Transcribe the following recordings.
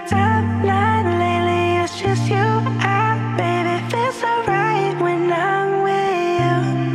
timeline lately, it's just you. Baby, feels so right when I'm with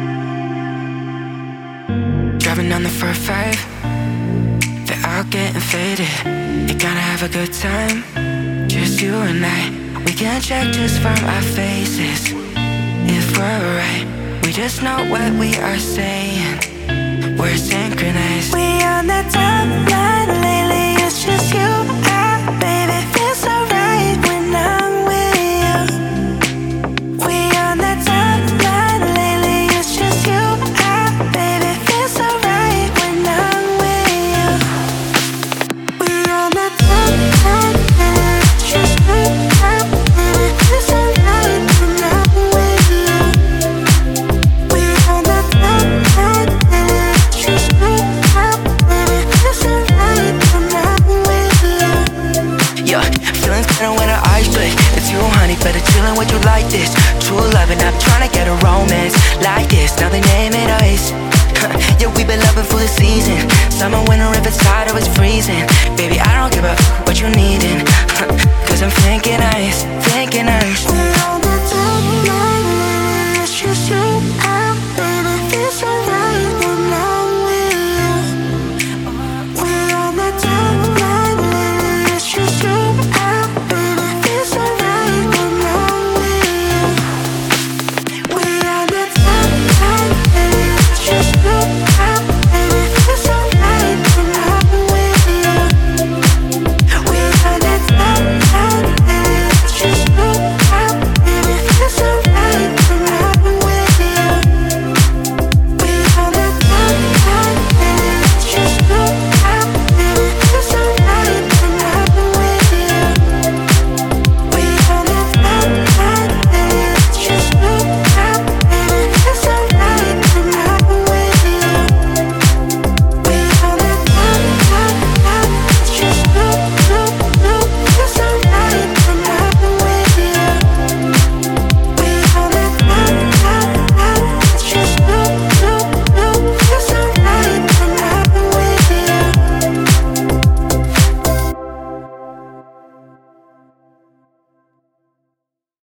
you. Driving down the 405, they're all getting faded. You're gonna have a good time, just you and I. We can check just from our faces if we're right. We just know what we are saying, we're synchronized. We on the timeline lately, it's just you. Baby, feels so right when I'm with you. We on the timeline lately, it's just you. Baby, feels so right when I'm with you. We on the timeline lately, it's just you. Baby, feels so right when I'm with you. We on the timeline lately, it's just you. Baby, feels so right when I'm with you. Yeah, feelings better when our eyes split. It's you, honey, better chillin' with you like this. True love and I'm tryna get a romance like this. Now they name it ice. Yeah, we been loving for the season. Summer, winter, if it's hot or it's freezing. Baby, I don't give a